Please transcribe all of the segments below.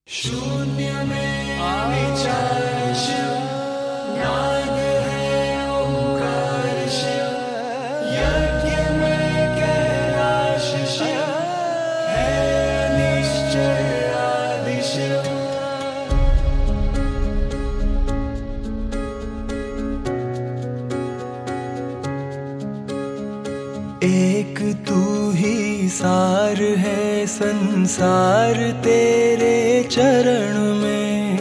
शून्य में विचार शिव, नाद है ओंकार शिव, यज्ञ में कैलाश शिव, है निश्चय आदि शिव। एक तू ही सार है संसार तेरे चरण में,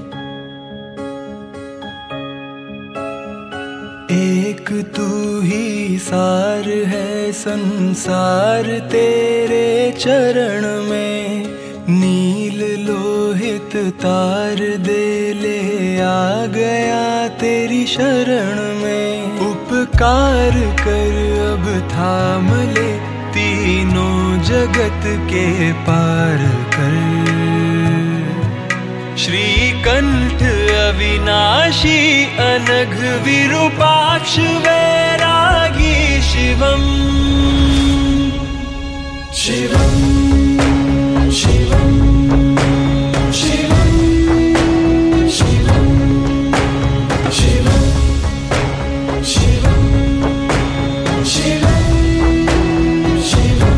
एक तू ही सार है संसार तेरे चरण में। नील लोहित तार दे ले आ गया तेरी शरण में। उपकार कर अब थाम ले, तीनों जगत के पार कर। श्रीकंठ अविनाशी अनघ विरूपाक्ष वैरागी शिवम शिवम शिवम शिवम शिवम शिवम शिवम शिवम शिवम।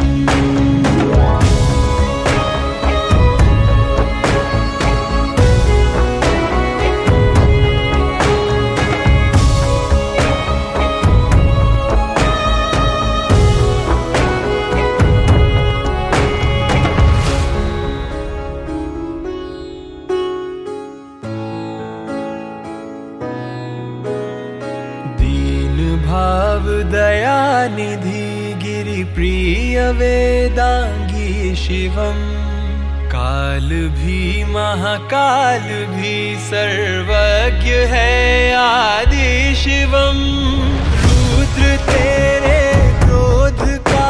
भाव दया निधि गिरि प्रिय वेदांगी शिवम। काल भी महाकाल भी सर्वज्ञ है आदि शिवम। रुद्र तेरे क्रोध का,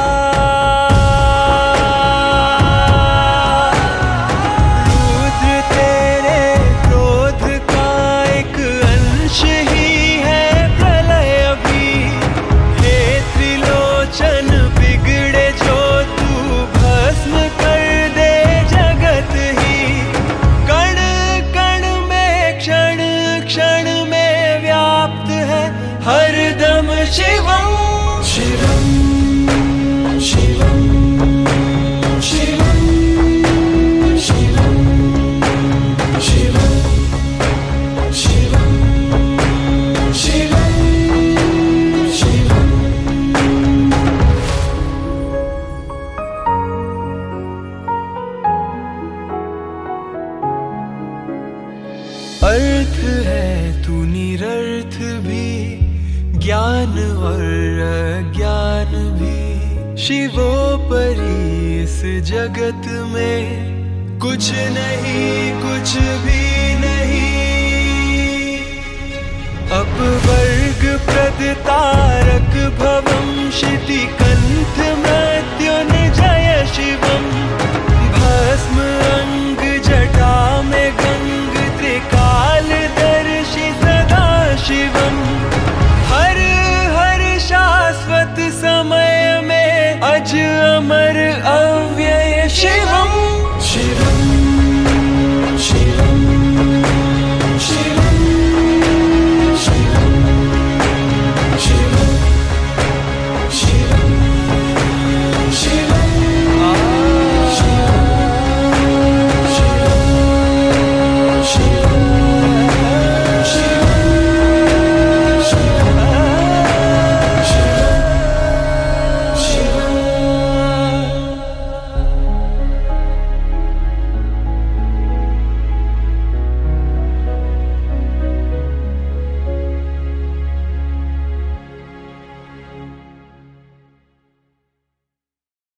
रुद्र तेरे क्रोध का एक अंश ही बिगड़े जो तू भस्म कर दे जगत ही। कण कण में क्षण क्षण में व्याप्त है हरदम शिवम शिवम शिवम शिवम शिवम शिवम शिवम शिवम शिवम। अर्थ है तू निरर्थ भी, ज्ञान और अज्ञान भी। शिवोपरि इस जगत में कुछ नहीं कुछ भी नहीं। अपवर्ग प्रद तारक भवम शिति कंठ मृत्युंजय शिवम। भस्म